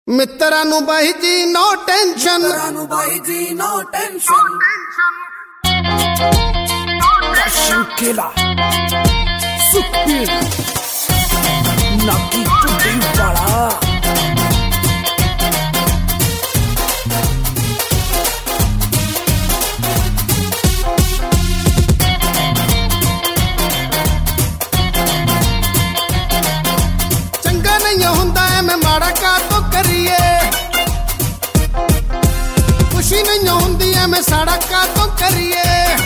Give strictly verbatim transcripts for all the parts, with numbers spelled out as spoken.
ਮਿੱਤਰਾਂ ਨੂੰ ਬਾਈ ਜੀ ਨੋ ਟੈਨਸ਼ਨ, ਮਿੱਤਰਾਂ ਨੂੰ ਬਾਈ ਜੀ ਨੋ ਟੈਨਸ਼ਨ। ਸ਼ੰਕੇਲਾ ਸੁਖਬੀਰ ਨਾਕੀ ਟੁੱਟੀ ਵਾਲਾ ਚੰਗਾ ਨਹੀਂ ਹੁੰਦਾ ਐਵੇਂ ਮਾੜਾ ਕਾਤੋਂ ਕਰੀਏ, ਖੁਸ਼ੀ ਨਹੀਂ ਹੁੰਦੀ ਐਵੇਂ ਸਾੜਾ ਕਾਤੋਂ ਕਰੀਏ।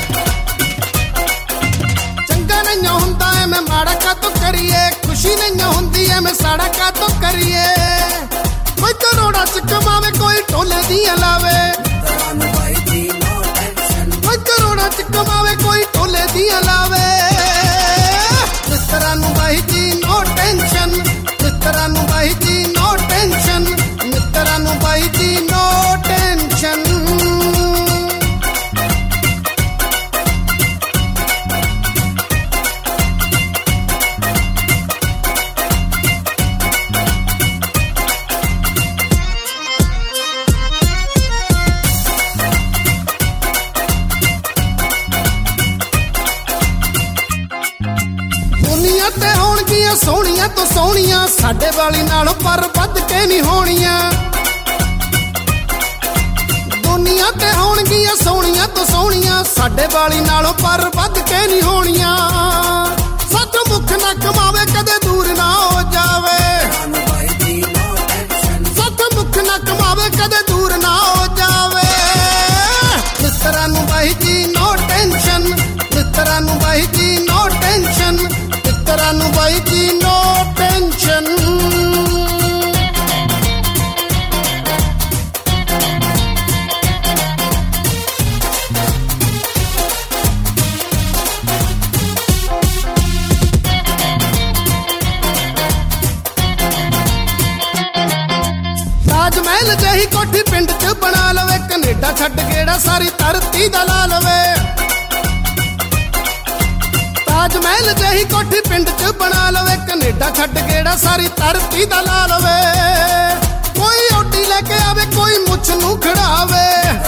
ਚੰਗਾ ਨਹੀਂ ਹੁੰਦਾ ਐਵੇਂ ਮਾੜਾ ਕਾਤੋਂ ਕਰੀਏ, ਖੁਸ਼ੀ ਨਹੀਂ ਹੁੰਦੀ ਐਵੇਂ ਸਾੜਾ ਕਾਤੋਂ ਕਰੀਏ। ਕੋਈ ਕਰੋੜਾਂ ਚ ਕਮਾਵੇ ਕੋਈ ਢੋਲੇ ਦੀਆਂ ਲਾਵੇ, ਕੋਈ ਕਰੋੜਾਂ ਚ ਕਮਾਵੇ ਕੋਈ ਢੋਲੇ ਦੀਆਂ ਲਾਵੇ। ਮਿੱਤਰਾਂ ਨੂੰ ਬਾਈ ਜੀ ਨੋ ਟੈਨਸ਼ਨ, ਮਿੱਤਰਾਂ ਨੂੰ ਬਾਈ ਜੀ ਨੋ ਟੈਨਸ਼ਨ, ਮਿੱਤਰਾਂ ਨੂੰ ਬਾਈ ਜੀ ਨੋ ਟੈਨਸ਼ਨ। ਦੁਨੀਆ ਤੇ ਹੋਣਗੀਆਂ ਸੋਹਣੀਆਂ ਤੋਂ ਸੋਹਣੀਆਂ, ਸਾਡੇ ਵਾਲੀ ਨਾਲੋਂ ਪਰ ਵੱਧ ਕੇ ਨਹੀਂ ਹੋਣੀਆਂ। ਦੁਨੀਆ ਤੇ ਹੋਣਗੀਆਂ ਸੋਹਣੀਆਂ ਤੋਂ ਸੋਹਣੀਆਂ, ਸਾਡੇ ਵਾਲੀ ਨਾਲੋਂ ਪਰ ਵੱਧ ਕੇ ਨਹੀਂ ਹੋਣੀਆਂ। ਸੱਚ ਮੁੱਖ ਨਾ ਕਮਾਵੇ ਕਦੇ ਦੂਰ ਨਾ ਹੋ ਜਾਵੇ, ਸੱਚ ਮੁੱਖ ਨਾ ਕਮਾਵੇ ਕਦੇ ਦੂਰ ਨਾ ਹੋ ਜਾਵੇ। ਮਿੱਤਰਾਂ ਨੂੰ ਬਾਈ ਜੀ ਨੋ ਟੈਨਸ਼ਨ, ਮਿੱਤਰਾਂ ਨੂੰ ਬਾਈ ਜੀ ਨੋ ਟੈਨਸ਼ਨ, ਮਿੱਤਰਾਂ ਨੂੰ ਬਾਈ ਜੀ ਨੋ ਟੈਨਸ਼ਨ। ਤਾਜ ਮਹਿਲ ਜਿਹੀ ਕੋਠੀ ਪਿੰਡ ਚ ਬਣਾ ਲਵੇ, ਕੈਨੇਡਾ ਛੱਡ ਗੇੜਾ ਸਾਰੀ ਧਰਤੀ ਦਾ ਲਾ ਲਵੇ। ਤਾਜ ਮਹਿਲ ਜਿਹੀ ਕੋਠੀ ਪਿੰਡ ਚ ਬਣਾ ਲਵੇ, ਕੈਨੇਡਾ ਛੱਡ ਗੇੜਾ ਸਾਰੀ ਧਰਤੀ ਦਾ ਲਾ ਲਵੇ। ਕੋਈ ਓਡੀ ਲੈ ਕੇ ਆਵੇ ਕੋਈ ਮੁੱਛ ਨੂੰ ਖੜਾਵੇ,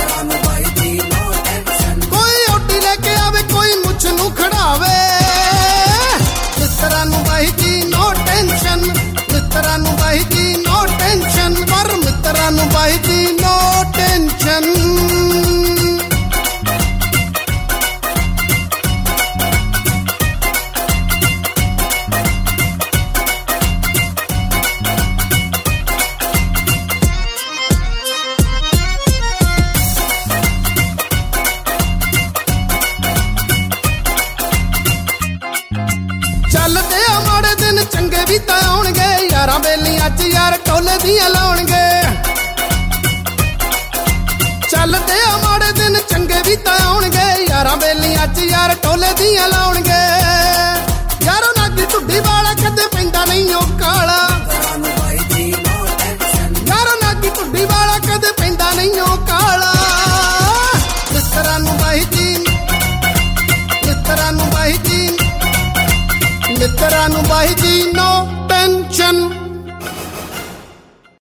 ਕੋਈ ਓਡੀ ਲੈ ਕੇ ਆਵੇ ਕੋਈ ਮੁੱਛ ਨੂੰ ਖੜਾਵੇ। ਮਿੱਤਰਾਂ ਨੂੰ ਬਾਈ ਜੀ ਨੋ ਟੈਨਸ਼ਨ, ਮਿੱਤਰਾਂ ਨੂੰ ਬਾਈ ਜੀ ਨੋ ਟੈਨਸ਼ਨ, ਪਰ ਮਿੱਤਰਾਂ ਨੂੰ ਬਾਈ ਜੀ ਨੋ ਟੈਨਸ਼ਨ। ਚੱਲਦੇ ਆ ਮਾੜੇ ਦਿਨ ਚੰਗੇ ਵੀ ਤਾਂ ਆਉਣਗੇ, ਯਾਰਾਂ ਬੇਲੀਆਂ ਚ ਯਾਰ ਢੋਲੇ ਦੀਆਂ ਲਾਉਣਗੇ। ਚੱਲਦੇ ਆ ਮਾੜੇ ਦਿਨ ਚੰਗੇ ਵੀ ਤਾਂ ਆਉਣਗੇ, ਯਾਰਾਂ ਬੇਲੀਆਂ ਚ ਯਾਰ ਢੋਲੇ ਦੀਆਂ ਲਾਉਣਗੇ।